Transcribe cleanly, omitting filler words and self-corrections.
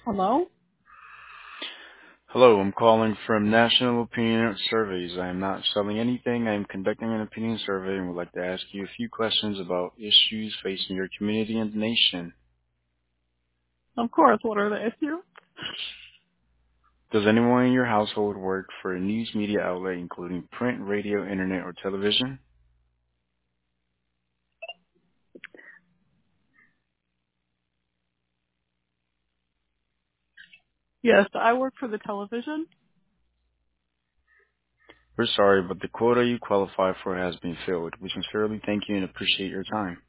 Hello? Hello, I'm calling from National Opinion Surveys. I am not selling anything. I am conducting an opinion survey and would like to ask you a few questions about issues facing your community and the nation. Of course. What are the issues? Does anyone in your household work for a news media outlet including print, radio, internet, or television? Yes, I work for the television. We're sorry, but the quota you qualify for has been filled. We sincerely thank you and appreciate your time.